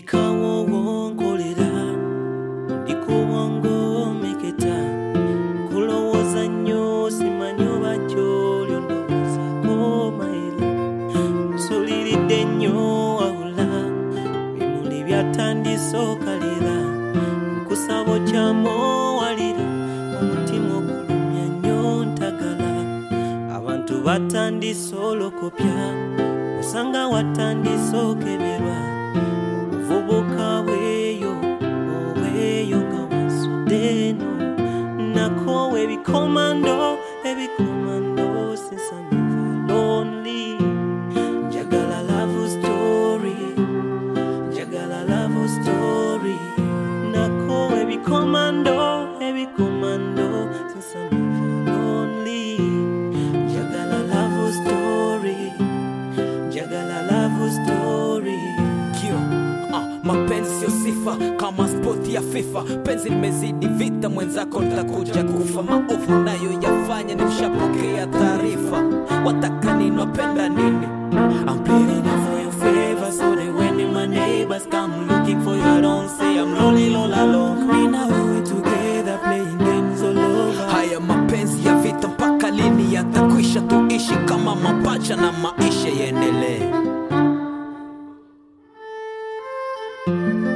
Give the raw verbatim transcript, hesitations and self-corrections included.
Ndikawo wonkolera ndikuwongo meketa kulowoza nnyo simanyo bakyo lyondowooza komaera nsuliridde nnyo awula bimuli byatandise okalira nkusabo kyamo walira omutima ogulumya nnyo ntagala abantu batandise olokopya osanga watandise okeberwa obuvubuka bweyo obweyo nga wasudeno nakowe ebikomando ebikomando since I'm never lonely njagala love story njagala love story nakowe ebikomando ebikomando since I'm never lonely njagala love story njagala love story Kio, ah, mapenzi sio sifa kama sport ya FIFA. Penzi limezidi vita, mwenzako nitakuja kufa. Maovu nayo yafanya nimshapokea taarifa. Wataka nini, wapenda nini? I'm pleading for your favor so that when my neighbors come looking for you I don't say I'm lonely all alone. Me now we're together playing games all over. Haya mapenzi ya vita mpaka lini yatakwisha? Tuishi kama mapacha na maisha yaendelee.